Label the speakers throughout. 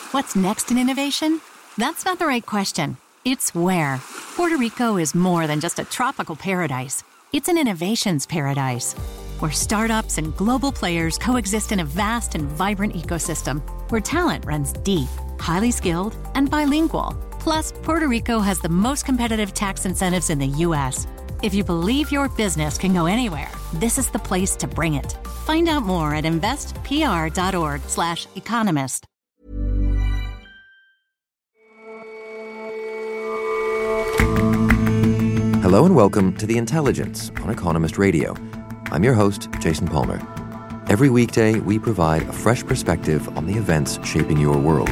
Speaker 1: What's next in innovation? That's not the right question. It's where. Puerto Rico is more than just a tropical paradise. It's an innovations paradise, where startups and global players coexist in a vast and vibrant ecosystem, where talent runs deep, highly skilled, and bilingual. Plus, Puerto Rico has the most competitive tax incentives in the U.S. If you believe your business can go anywhere, this is the place to bring it. Find out more at investpr.org/economist.
Speaker 2: Hello and welcome to The Intelligence on Economist Radio. I'm your host, Jason Palmer. Every weekday, we provide a fresh perspective on the events shaping your world.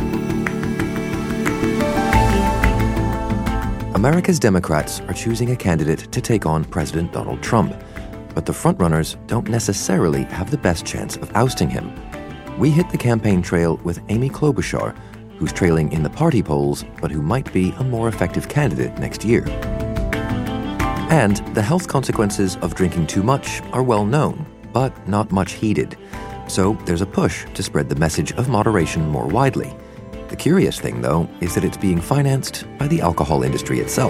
Speaker 2: America's Democrats are choosing a candidate to take on President Donald Trump, but the frontrunners don't necessarily have the best chance of ousting him. We hit the campaign trail with Amy Klobuchar, who's trailing in the party polls, but who might be a more effective candidate next year. And the health consequences of drinking too much are well known, but not much heeded. So there's a push to spread the message of moderation more widely. The curious thing, though, is that it's being financed by the alcohol industry itself.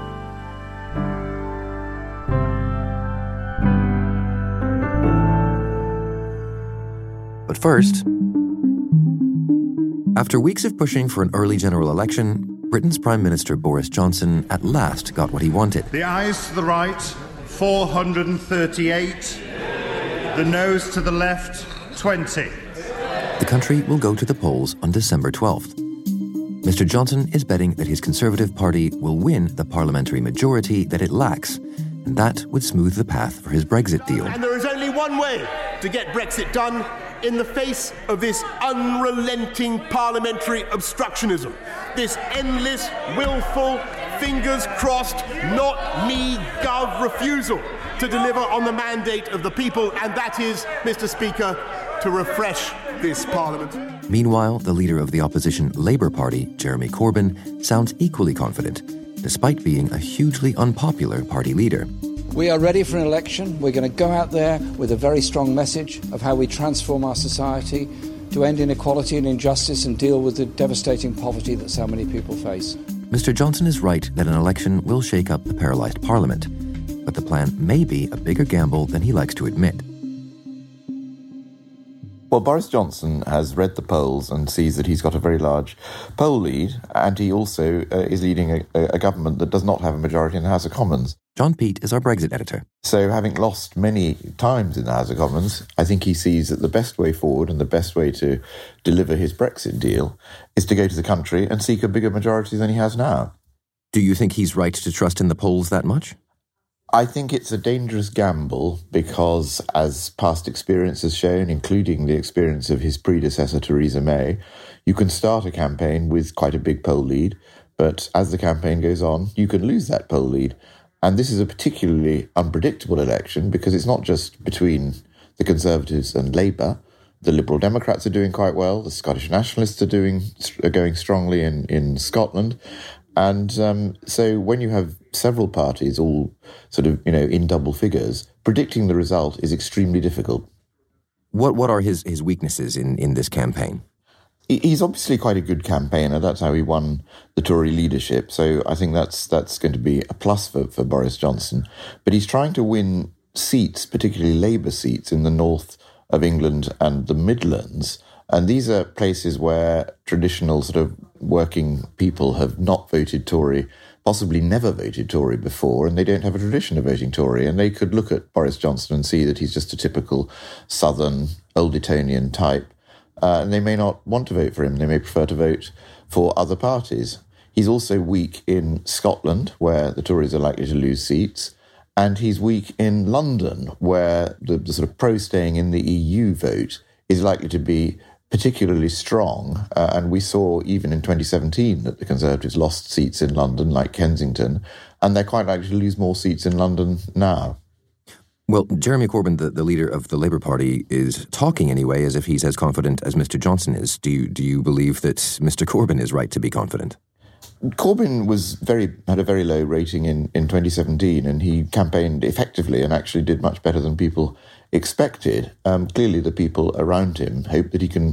Speaker 2: But first, after weeks of pushing for an early general election, Britain's Prime Minister Boris Johnson at last got what he wanted.
Speaker 3: The ayes to the right, 438. The noes to the left, 20.
Speaker 2: The country will go to the polls on December 12th. Mr. Johnson is betting that his Conservative Party will win the parliamentary majority that it lacks, and that would smooth the path for his Brexit deal.
Speaker 4: And there is only one way to get Brexit done in the face of this unrelenting parliamentary obstructionism, this endless, willful, fingers crossed, not me, gov refusal to deliver on the mandate of the people, and that is, Mr. Speaker, to refresh this Parliament.
Speaker 2: Meanwhile, the leader of the opposition Labour Party, Jeremy Corbyn, sounds equally confident, despite being a hugely unpopular party leader.
Speaker 5: We are ready for an election. We're going to go out there with a very strong message of how we transform our society to end inequality and injustice and deal with the devastating poverty that so many people face.
Speaker 2: Mr. Johnson is right that an election will shake up the paralysed Parliament, but the plan may be a bigger gamble than he likes to admit.
Speaker 6: Well, Boris Johnson has read the polls and sees that he's got a very large poll lead, and he also is leading a government that does not have a majority in the House of Commons.
Speaker 2: John Peet is our Brexit editor.
Speaker 6: So having lost many times in the House of Commons, I think he sees that the best way forward and the best way to deliver his Brexit deal is to go to the country and seek a bigger majority than he has now.
Speaker 2: Do you think he's right to trust in the polls that much?
Speaker 6: I think it's a dangerous gamble because, as past experience has shown, including the experience of his predecessor Theresa May, you can start a campaign with quite a big poll lead, but as the campaign goes on, you can lose that poll lead. And this is a particularly unpredictable election because it's not just between the Conservatives and Labour. The Liberal Democrats are doing quite well. The Scottish Nationalists are going strongly in Scotland. And so when you have several parties all sort of, in double figures, predicting the result is extremely difficult.
Speaker 2: What are his weaknesses in this campaign?
Speaker 6: He's obviously quite a good campaigner. That's how he won the Tory leadership. So I think that's going to be a plus for Boris Johnson. But he's trying to win seats, particularly Labour seats in the north of England and the Midlands. And these are places where traditional sort of working people have not voted Tory, possibly never voted Tory before, and they don't have a tradition of voting Tory. And they could look at Boris Johnson and see that he's just a typical southern, old Etonian type. And they may not want to vote for him. They may prefer to vote for other parties. He's also weak in Scotland, where the Tories are likely to lose seats. And he's weak in London, where the sort of pro-staying in the EU vote is likely to be particularly strong. And we saw even in 2017 that the Conservatives lost seats in London, like Kensington, and they're quite likely to lose more seats in London now.
Speaker 2: Well, Jeremy Corbyn, the leader of the Labour Party, is talking anyway as if he's as confident as Mr. Johnson is. Do you believe that Mr. Corbyn is right to be confident?
Speaker 6: Corbyn had a very low rating in 2017, and he campaigned effectively and actually did much better than people expected. Clearly, the people around him hope that he can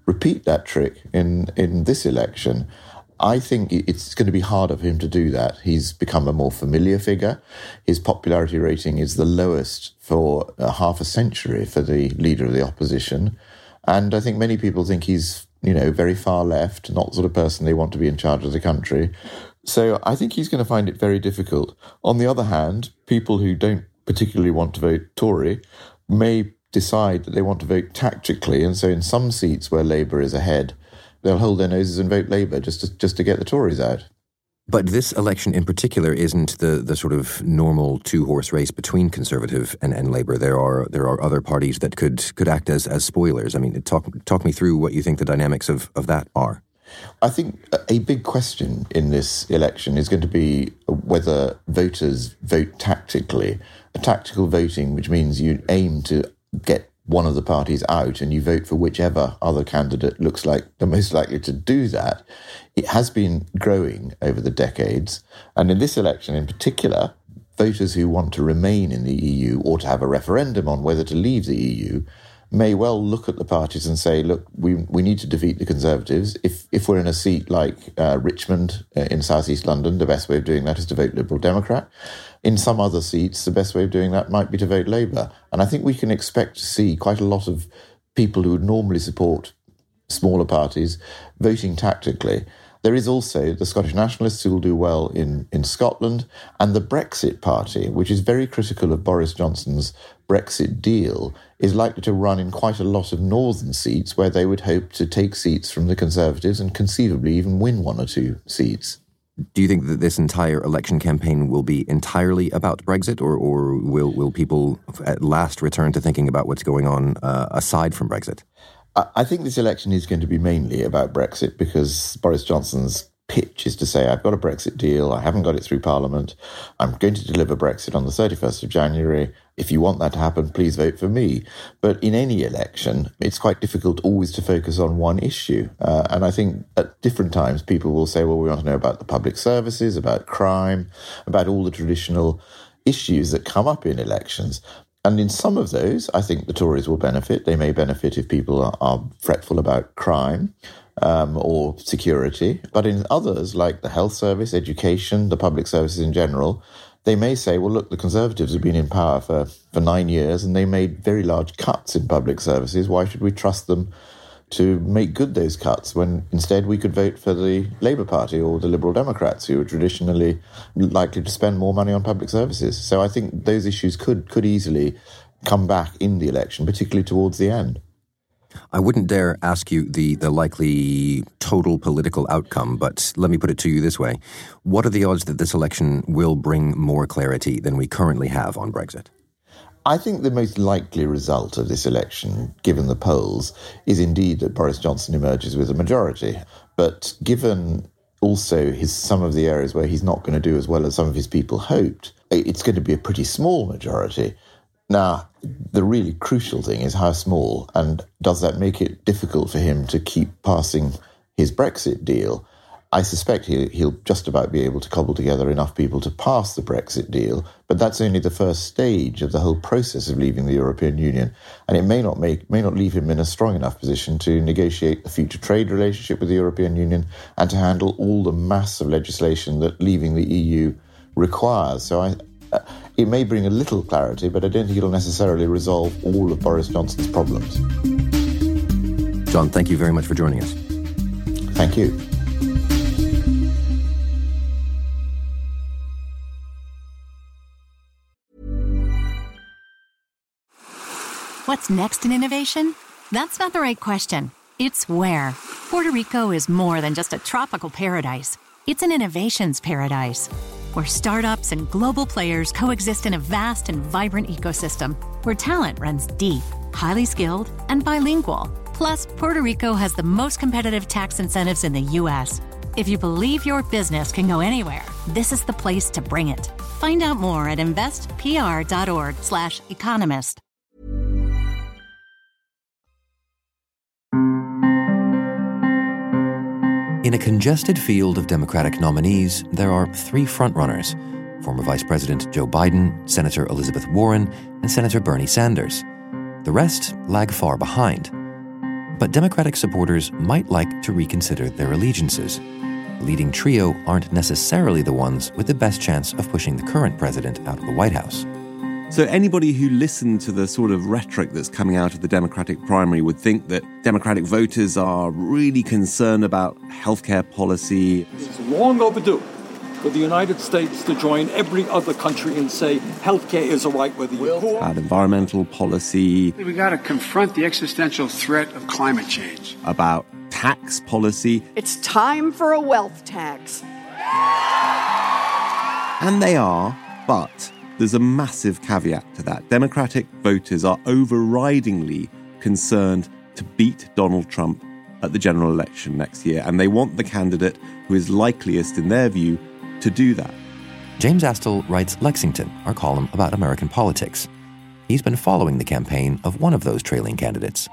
Speaker 6: repeat that trick in this election. I think it's going to be harder for him to do that. He's become a more familiar figure. His popularity rating is the lowest for half a century for the leader of the opposition. And I think many people think he's, very far left, not the sort of person they want to be in charge of the country. So I think he's going to find it very difficult. On the other hand, people who don't particularly want to vote Tory may decide that they want to vote tactically. And so in some seats where Labour is ahead, they'll hold their noses and vote Labour just to get the Tories out.
Speaker 2: But this election in particular isn't the sort of normal two-horse race between Conservative and Labour. There are other parties that could act as spoilers. I mean, talk me through what you think the dynamics of that are.
Speaker 6: I think a big question in this election is going to be whether voters vote tactically. A tactical voting, which means you aim to get one of the parties out and you vote for whichever other candidate looks like the most likely to do that. It has been growing over the decades. And in this election in particular, voters who want to remain in the EU or to have a referendum on whether to leave the EU may well look at the parties and say, look, we need to defeat the Conservatives. If we're in a seat like Richmond in South East London, the best way of doing that is to vote Liberal Democrat. In some other seats, the best way of doing that might be to vote Labour. And I think we can expect to see quite a lot of people who would normally support smaller parties voting tactically. There is also the Scottish Nationalists who will do well in Scotland, and the Brexit Party, which is very critical of Boris Johnson's Brexit deal, is likely to run in quite a lot of northern seats where they would hope to take seats from the Conservatives and conceivably even win one or two seats.
Speaker 2: Do you think that this entire election campaign will be entirely about Brexit, or will people at last return to thinking about what's going on aside from Brexit?
Speaker 6: I think this election is going to be mainly about Brexit because Boris Johnson's pitch is to say, I've got a Brexit deal, I haven't got it through Parliament, I'm going to deliver Brexit on the 31st of January. If you want that to happen, please vote for me. But in any election, it's quite difficult always to focus on one issue. And I think at different times, people will say, well, we want to know about the public services, about crime, about all the traditional issues that come up in elections. And in some of those, I think the Tories will benefit. They may benefit if people are fretful about crime or security. But in others, like the health service, education, the public services in general, they may say, well, look, the Conservatives have been in power for 9 years and they made very large cuts in public services. Why should we trust them to make good those cuts when instead we could vote for the Labour Party or the Liberal Democrats, who are traditionally likely to spend more money on public services? So I think those issues could easily come back in the election, particularly towards the end.
Speaker 2: I wouldn't dare ask you the likely total political outcome, but let me put it to you this way. What are the odds that this election will bring more clarity than we currently have on Brexit?
Speaker 6: I think the most likely result of this election, given the polls, is indeed that Boris Johnson emerges with a majority. But given also some of the areas where he's not going to do as well as some of his people hoped, it's going to be a pretty small majority. Now, the really crucial thing is how small, and does that make it difficult for him to keep passing his Brexit deal? I suspect he'll just about be able to cobble together enough people to pass the Brexit deal, but that's only the first stage of the whole process of leaving the European Union, and it may not leave him in a strong enough position to negotiate the future trade relationship with the European Union and to handle all the mass of legislation that leaving the EU requires. So it may bring a little clarity, but I don't think it'll necessarily resolve all of Boris Johnson's problems.
Speaker 2: John, thank you very much for joining us.
Speaker 6: Thank you.
Speaker 1: What's next in innovation? That's not the right question. It's where. Puerto Rico is more than just a tropical paradise. It's an innovations paradise, where startups and global players coexist in a vast and vibrant ecosystem, where talent runs deep, highly skilled, and bilingual. Plus, Puerto Rico has the most competitive tax incentives in the U.S. If you believe your business can go anywhere, this is the place to bring it. Find out more at investpr.org/economist.
Speaker 2: In a congested field of Democratic nominees, there are three frontrunners: former Vice President Joe Biden, Senator Elizabeth Warren, and Senator Bernie Sanders. The rest lag far behind. But Democratic supporters might like to reconsider their allegiances. The leading trio aren't necessarily the ones with the best chance of pushing the current president out of the White House.
Speaker 7: So anybody who listened to the sort of rhetoric that's coming out of the Democratic primary would think that Democratic voters are really concerned about healthcare policy.
Speaker 8: It's long overdue for the United States to join every other country and say healthcare is a right whether you're poor.
Speaker 7: About environmental policy.
Speaker 9: We got to confront the existential threat of climate change.
Speaker 7: About tax policy.
Speaker 10: It's time for a wealth tax.
Speaker 7: And they are, but there's a massive caveat to that. Democratic voters are overridingly concerned to beat Donald Trump at the general election next year, and they want the candidate who is likeliest, in their view, to do that.
Speaker 2: James Astle writes Lexington, our column about American politics. He's been following the campaign of one of those trailing candidates.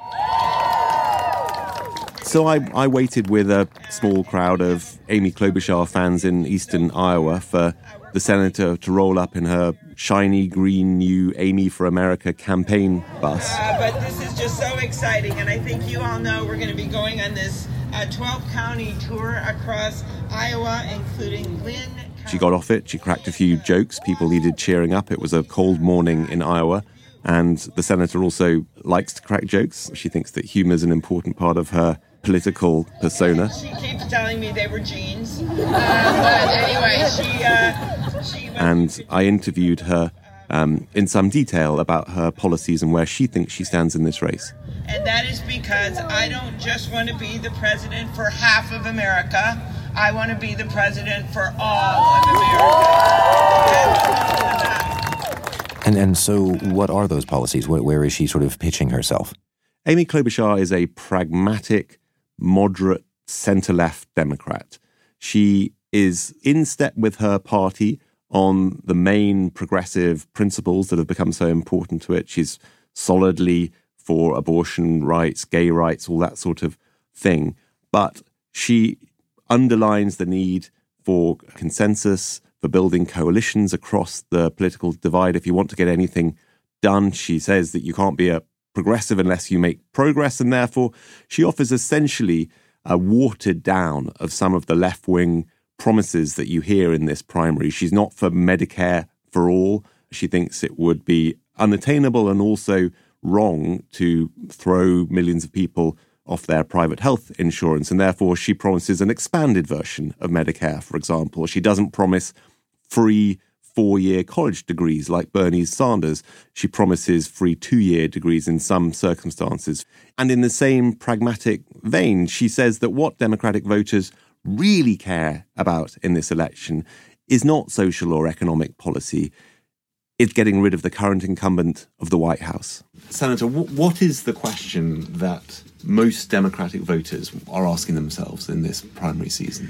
Speaker 7: So I waited with a small crowd of Amy Klobuchar fans in eastern Iowa for the senator to roll up in her shiny green new Amy for America campaign bus.
Speaker 11: But this is just so exciting, and I think you all know we're going to be going on this 12-county tour across Iowa, including Lynn.
Speaker 7: She got off it, she cracked a few jokes, people needed cheering up. It was a cold morning in Iowa, and the senator also likes to crack jokes. She thinks that humor is an important part of her political persona.
Speaker 11: She keeps telling me they were jeans. But anyway, she
Speaker 7: And I interviewed her in some detail about her policies and where she thinks she stands in this race.
Speaker 11: And that is because I don't just want to be the president for half of America. I want to be the president for all of America.
Speaker 2: And so what are those policies? Where is she sort of pitching herself?
Speaker 7: Amy Klobuchar is a pragmatic, moderate, centre-left Democrat. She is in step with her party on the main progressive principles that have become so important to it. She's solidly for abortion rights, gay rights, all that sort of thing. But she underlines the need for consensus, for building coalitions across the political divide. If you want to get anything done, she says that you can't be a progressive unless you make progress, and therefore she offers essentially a watered down of some of the left-wing promises that you hear in this primary. She's not for Medicare for all. She thinks it would be unattainable and also wrong to throw millions of people off their private health insurance, and therefore she promises an expanded version of Medicare, for example. She doesn't promise free 4-year college degrees like Bernie Sanders. She promises free 2-year degrees in some circumstances. And in the same pragmatic vein, she says that what Democratic voters really care about in this election is not social or economic policy. It's getting rid of the current incumbent of the White House.
Speaker 12: Senator, what is the question that most Democratic voters are asking themselves in this primary season?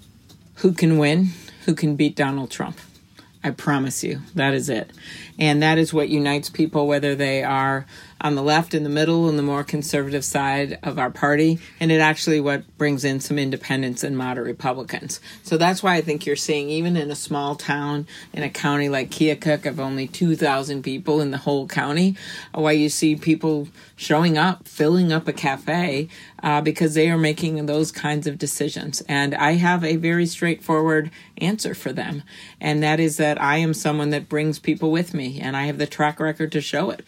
Speaker 13: Who can win? Who can beat Donald Trump? I promise you, that is it. And that is what unites people, whether they are on the left, in the middle, and the more conservative side of our party. And it actually what brings in some independents and moderate Republicans. So that's why I think you're seeing, even in a small town, in a county like Keokuk of only 2,000 people in the whole county, why you see people showing up, filling up a cafe, because they are making those kinds of decisions. And I have a very straightforward answer for them. And that is that I am someone that brings people with me, and I have the track record to show it.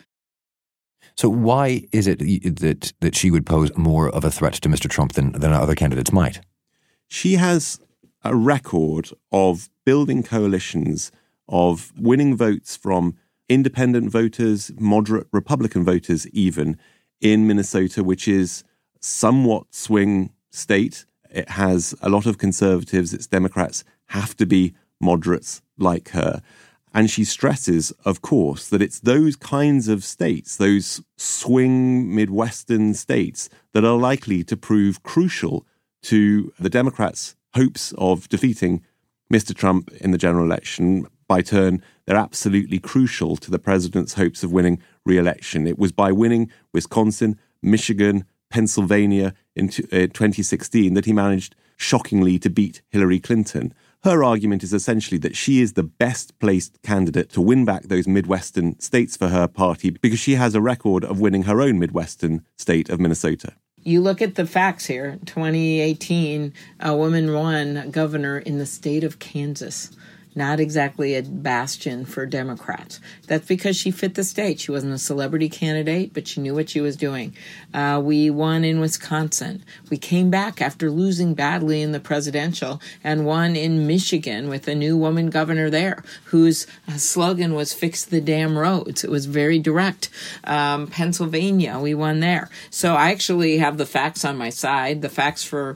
Speaker 2: So why is it that she would pose more of a threat to Mr. Trump than other candidates might?
Speaker 7: She has a record of building coalitions, of winning votes from independent voters, moderate Republican voters even, in Minnesota, which is somewhat swing state. It has a lot of conservatives. Its Democrats have to be moderates like her. And she stresses, of course, that it's those kinds of states, those swing Midwestern states, that are likely to prove crucial to the Democrats' hopes of defeating Mr. Trump in the general election. By turn, they're absolutely crucial to the president's hopes of winning re-election. It was by winning Wisconsin, Michigan, Pennsylvania in 2016 that he managed shockingly to beat Hillary Clinton. Her argument is essentially that she is the best placed candidate to win back those Midwestern states for her party because she has a record of winning her own Midwestern state of Minnesota.
Speaker 13: You look at the facts here. 2018, a woman won governor in the state of Kansas. Not exactly a bastion for Democrats. That's because she fit the state. She wasn't a celebrity candidate, but she knew what she was doing. We won in Wisconsin. We came back after losing badly in the presidential and won in Michigan with a new woman governor there whose slogan was "Fix the damn roads." It was very direct. Pennsylvania, we won there. So I actually have the facts on my side. The facts for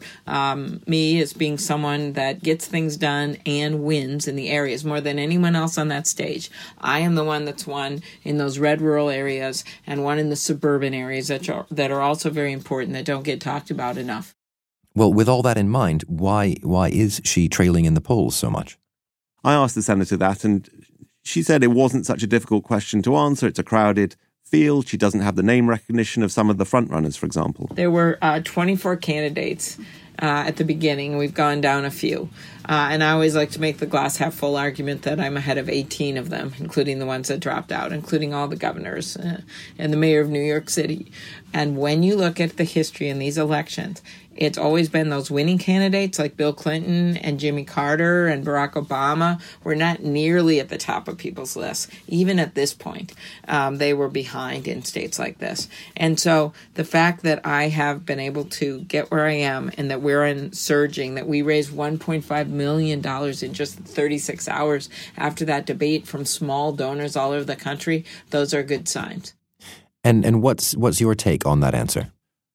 Speaker 13: me as being someone that gets things done and wins in the areas more than anyone else on that stage. I am the one that's won in those red rural areas and one in the suburban areas that are also very important that don't get talked about enough.
Speaker 2: Well, with all that in mind, why is she trailing in the polls so much?
Speaker 7: I asked the senator that, and she said it wasn't such a difficult question to answer. It's a crowded field. She doesn't have the name recognition of some of the frontrunners, for example.
Speaker 13: There were 24 candidates at the beginning. We've gone down a few. And I always like to make the glass half full argument that I'm ahead of 18 of them, including the ones that dropped out, including all the governors and the mayor of New York City. And when you look at the history in these elections, it's always been those winning candidates like Bill Clinton and Jimmy Carter and Barack Obama were not nearly at the top of people's lists. Even at this point, they were behind in states like this. And so the fact that I have been able to get where I am and that we're surging, that we raised $1.5 million in just 36 hours after that debate from small donors all over the country, those are good signs.
Speaker 2: And what's your take on that answer?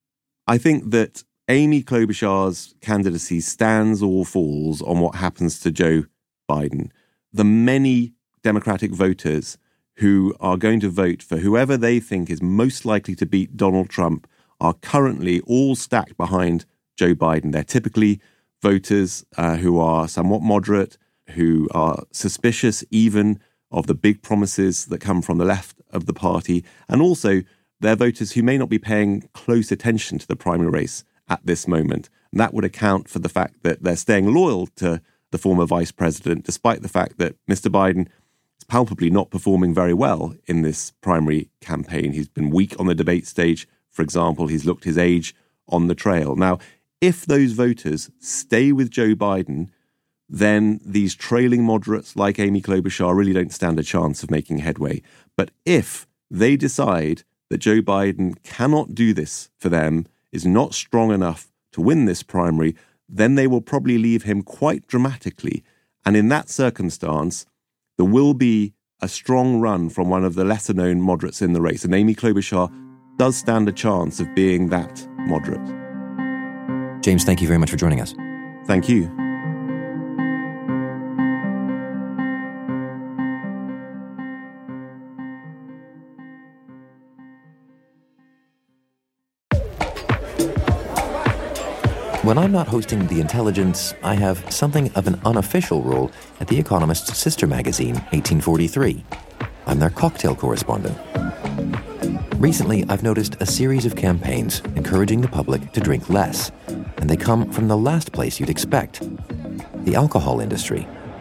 Speaker 7: I think that Amy Klobuchar's candidacy stands or falls on what happens to Joe Biden. The many Democratic voters who are going to vote for whoever they think is most likely to beat Donald Trump are currently all stacked behind Joe Biden. They're typically voters who are somewhat moderate, who are suspicious even of the big promises that come from the left of the party, and also they're voters who may not be paying close attention to the primary race at this moment. And that would account for the fact that they're staying loyal to the former vice president, despite the fact that Mr. Biden is palpably not performing very well in this primary campaign. He's been weak on the debate stage, for example. He's looked his age on the trail. Now, if those voters stay with Joe Biden, then these trailing moderates like Amy Klobuchar really don't stand a chance of making headway. But if they decide that Joe Biden cannot do this for them, is not strong enough to win this primary, then they will probably leave him quite dramatically. And in that circumstance, there will be a strong run from one of the lesser-known moderates in the race. And Amy Klobuchar does stand a chance of being that moderate.
Speaker 2: James, thank you very much for joining us.
Speaker 7: Thank you.
Speaker 2: When I'm not hosting The Intelligence, I have something of an unofficial role at The Economist's sister magazine, 1843. I'm their cocktail correspondent. Recently, I've noticed a series of campaigns encouraging the public to drink less, and they come from the last place you'd expect, the alcohol industry.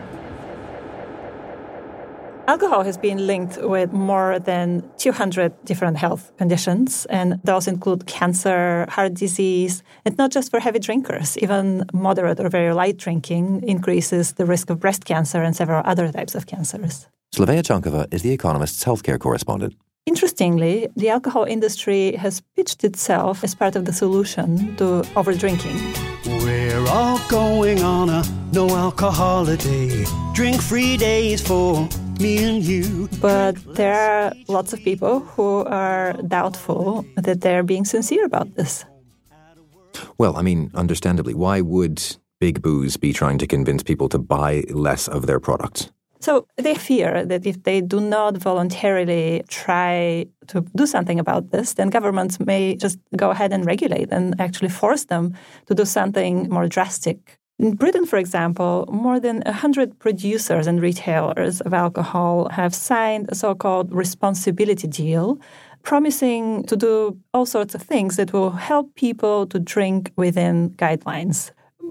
Speaker 14: Alcohol has been linked with more than 200 different health conditions, and those include cancer, heart disease, and not just for heavy drinkers. Even moderate or very light drinking increases the risk of breast cancer and several other types of cancers.
Speaker 2: Slavea Chankova is The Economist's healthcare correspondent.
Speaker 14: Interestingly, the alcohol industry has pitched itself as part of the solution to overdrinking.
Speaker 15: We're all going on a no-alcohol day, drink-free days for me and you.
Speaker 14: But there are lots of people who are doubtful that they're being sincere about this.
Speaker 2: Well, I mean, understandably, why would Big Booze be trying to convince people to buy less of their products?
Speaker 14: So they fear that if they do not voluntarily try to do something about this, then governments may just go ahead and regulate and actually force them to do something more drastic. In Britain, for example, more than 100 producers and retailers of alcohol have signed a so-called responsibility deal, promising to do all sorts of things that will help people to drink within guidelines.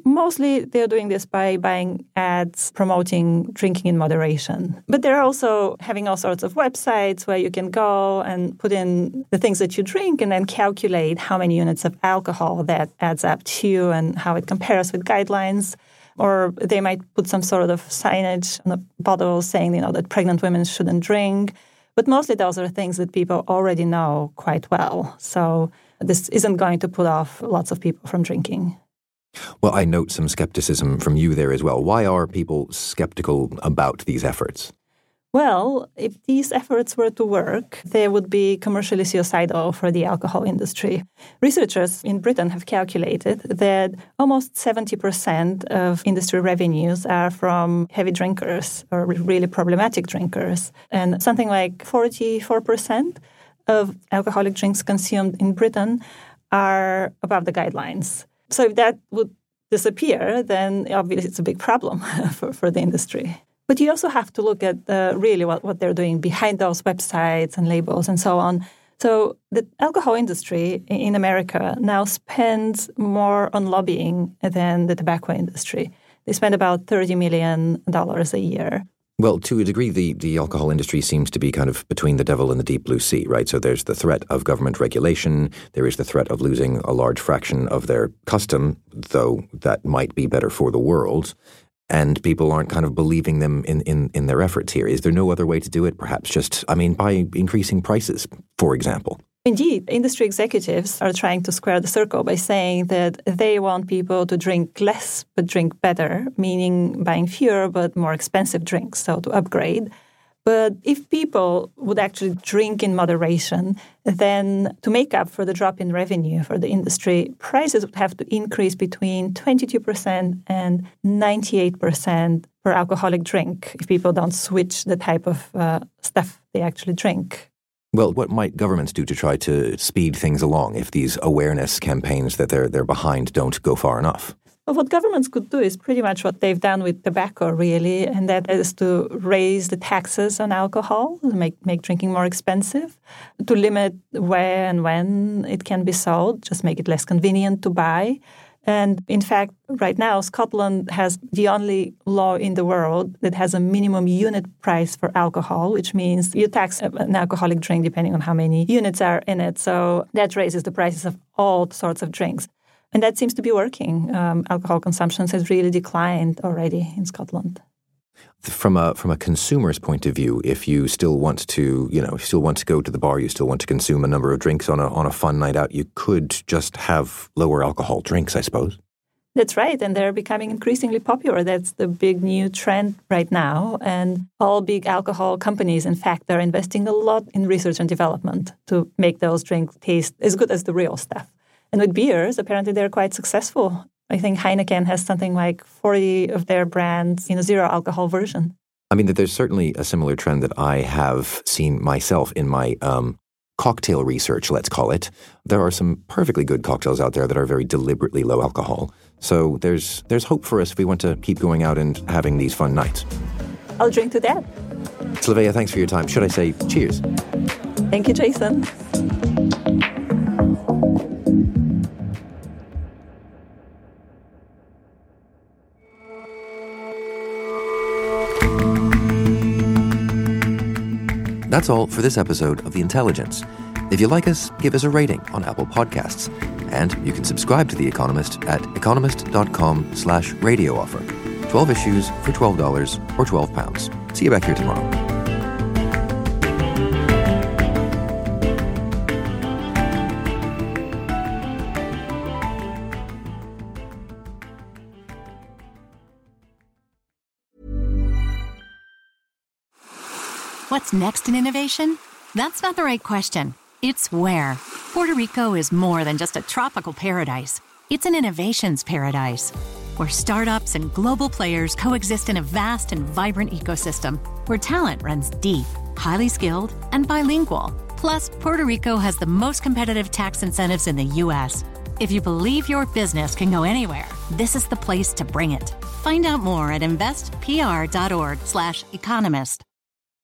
Speaker 14: mostly they're doing this by buying ads promoting drinking in moderation. But they're also having all sorts of websites where you can go and put in the things that you drink and then calculate how many units of alcohol that adds up to and how it compares with guidelines. Or they might put some sort of signage on the bottle saying, that pregnant women shouldn't drink. But mostly those are things that people already know quite well. So this isn't going to put off lots of people from drinking.
Speaker 2: Well, I note some skepticism from you there as well. Why are people skeptical about these efforts?
Speaker 14: Well, if these efforts were to work, they would be commercially suicidal for the alcohol industry. Researchers in Britain have calculated that almost 70% of industry revenues are from heavy drinkers or really problematic drinkers. And something like 44% of alcoholic drinks consumed in Britain are above the guidelines. So if that would disappear, then obviously it's a big problem for the industry. But you also have to look at really what they're doing behind those websites and labels and so on. So the alcohol industry in America now spends more on lobbying than the tobacco industry. They spend about $30 million a year.
Speaker 2: Well, to a degree, the alcohol industry seems to be kind of between the devil and the deep blue sea, right? So there's the threat of government regulation. There is the threat of losing a large fraction of their custom, though that might be better for the world. And people aren't kind of believing them in their efforts here. Is there no other way to do it? Perhaps just, by increasing prices, for example.
Speaker 14: Indeed, industry executives are trying to square the circle by saying that they want people to drink less but drink better, meaning buying fewer but more expensive drinks, so to upgrade. But if people would actually drink in moderation, then to make up for the drop in revenue for the industry, prices would have to increase between 22% and 98% per alcoholic drink if people don't switch the type of stuff they actually drink.
Speaker 2: Well, what might governments do to try to speed things along if these awareness campaigns that they're behind don't go far enough?
Speaker 14: Well, what governments could do is pretty much what they've done with tobacco, really, and that is to raise the taxes on alcohol, make drinking more expensive, to limit where and when it can be sold, just make it less convenient to buy. And in fact, right now, Scotland has the only law in the world that has a minimum unit price for alcohol, which means you tax an alcoholic drink depending on how many units are in it. So that raises the prices of all sorts of drinks. And that seems to be working. Alcohol consumption has really declined already in Scotland.
Speaker 2: From a consumer's point of view, if you still want to, go to the bar, you still want to consume a number of drinks on a fun night out, you could just have lower alcohol drinks, I suppose.
Speaker 14: That's right, and they're becoming increasingly popular. That's the big new trend right now. And all big alcohol companies, in fact, are investing a lot in research and development to make those drinks taste as good as the real stuff. And with beers, apparently they're quite successful. I think Heineken has something like 40 of their brands in a zero alcohol version.
Speaker 2: There's certainly a similar trend that I have seen myself in my cocktail research, let's call it. There are some perfectly good cocktails out there that are very deliberately low alcohol. So there's hope for us if we want to keep going out and having these fun nights.
Speaker 14: I'll drink to that.
Speaker 2: Slavea, thanks for your time. Should I say cheers?
Speaker 14: Thank you, Jason.
Speaker 2: That's all for this episode of The Intelligence. If you like us, give us a rating on Apple Podcasts. And you can subscribe to The Economist at economist.com/radio offer. 12 issues for $12 or £12. See you back here tomorrow.
Speaker 1: What's next in innovation? That's not the right question. It's where. Puerto Rico is more than just a tropical paradise. It's an innovations paradise, where startups and global players coexist in a vast and vibrant ecosystem, where talent runs deep, highly skilled, and bilingual. Plus, Puerto Rico has the most competitive tax incentives in the U.S. If you believe your business can go anywhere, this is the place to bring it. Find out more at investpr.org/economist.